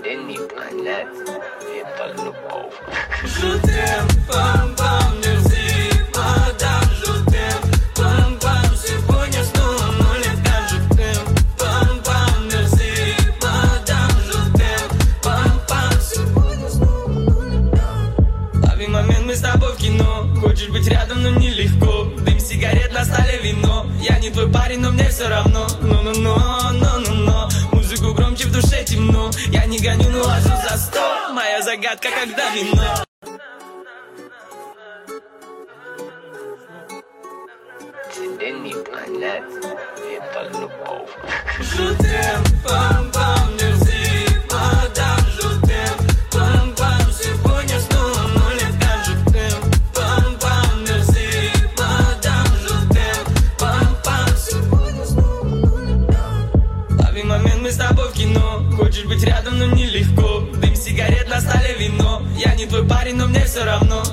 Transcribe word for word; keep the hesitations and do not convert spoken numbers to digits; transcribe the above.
Денни планет, это любовь. Жутем, пам-пам, мерзи, мадам, жутем, пам-пам, сегодня снова ноль лет, жутем, пам-пам, мерзи, мадам, жутем, пам-пам, сегодня снова ноль лет. Лови момент, мы с тобой в кино, хочешь быть рядом, но нелегко, дым сигарет, на столе вино, я не твой парень, но мне все равно, но-но-но, но-но-но. Музыку громче, в душе темно. Я не гоню, но ложу за сто. Моя загадка, когда вино. Денни планет, это любовь. Жутем, пам-пам, мерзи, мадам, жутем, пам-пам, сегодня снова ноль лет, жутем, пам-пам, мерзи, мадам, жутем, пам-пам, сегодня снова ноль лет. Лови момент, мы с тобой в кино. Хочешь быть рядом, но нелегко. Дым сигарет, на столе вино. Я не твой парень, но мне все равно.